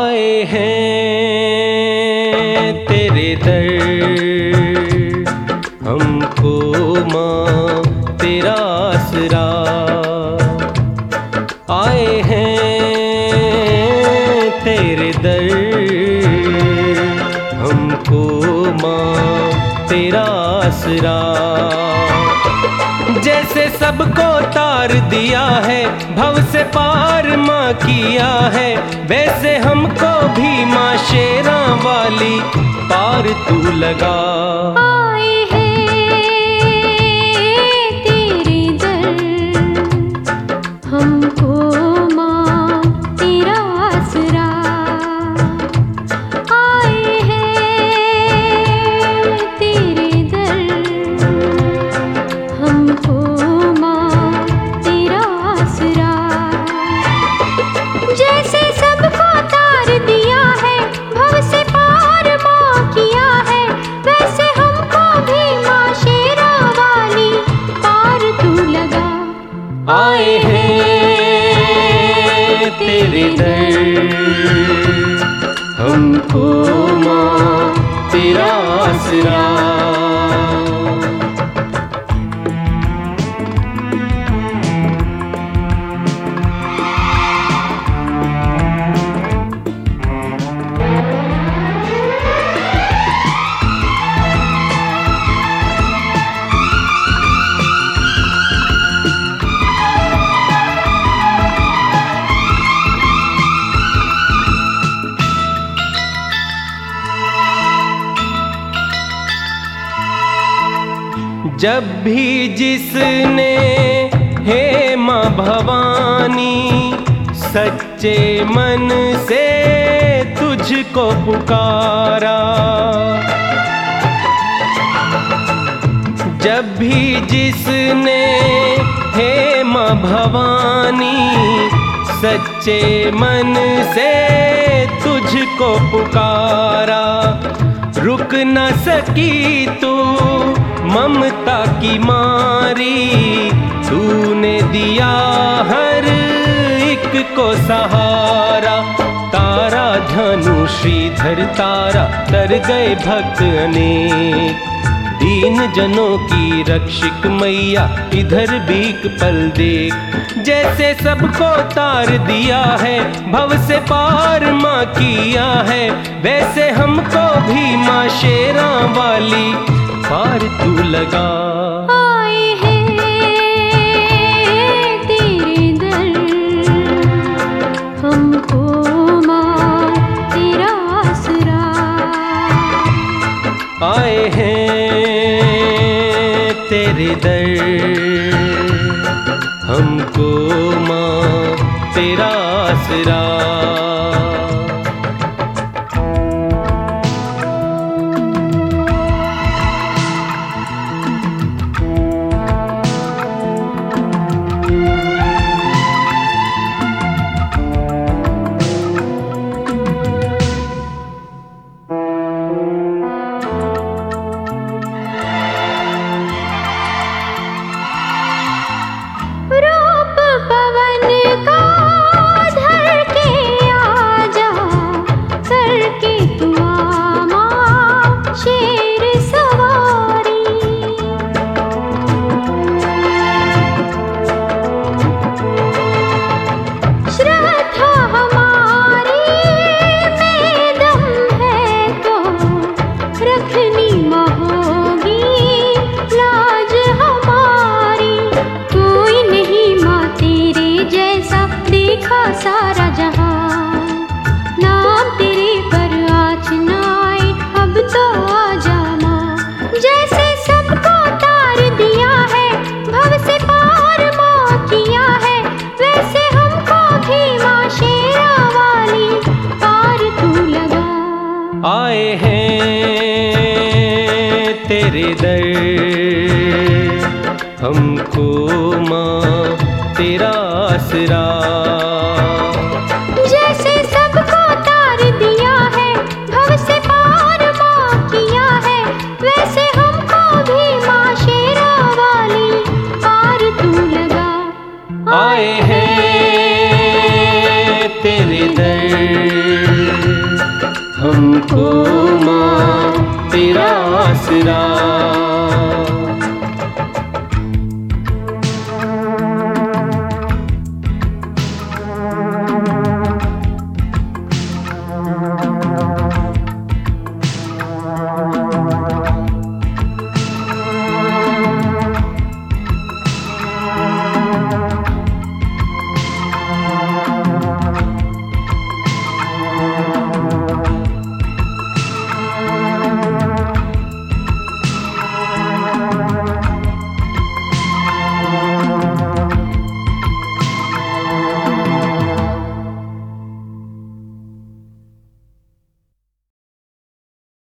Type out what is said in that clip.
आए हैं तेरे दर, हमको माँ तेरा आसरा। आए हैं तेरे दर, हमको माँ तेरा आसरा। जैसे सबको तार दिया है, भव से पार माँ किया है, वैसे हमको भी माँ शेरा वाली पार तू लगा। आए हैं तेरे दर, हमको माँ तेरा आसरा। आए हैं तेरे दर, हमको माँ तेरा आसरा। जैसे सबको तार दिया है, भव से पार माँ किया है, वैसे हमको भी माँ शेरा वाली पार तू लगा। आए हैं तेरे दर, हमको माँ तेरा आसरा। जब भी जिसने हे माँ भवानी सच्चे मन से तुझको पुकारा, जब भी जिसने हे माँ भवानी सच्चे मन से तुझको पुकारा, रुक न सकी तू ममता की मारी, तूने दिया हर एक को सहारा। तारा धनु श्रीधर तारा तर गए भक्त अनेक, दीन जनों की रक्षक मैया इधर भीख पल देख। जैसे सबको तार दिया है, भव से पार माँ किया है, वैसे हमको भी माँ शेरा वाली पार तू लगा। आए हैं तेरे दर, हमको माँ तेरा आसरा। आए हैं तेरे दर, हमको माँ तेरा आसरा। ओ माँ तेरा आसरा।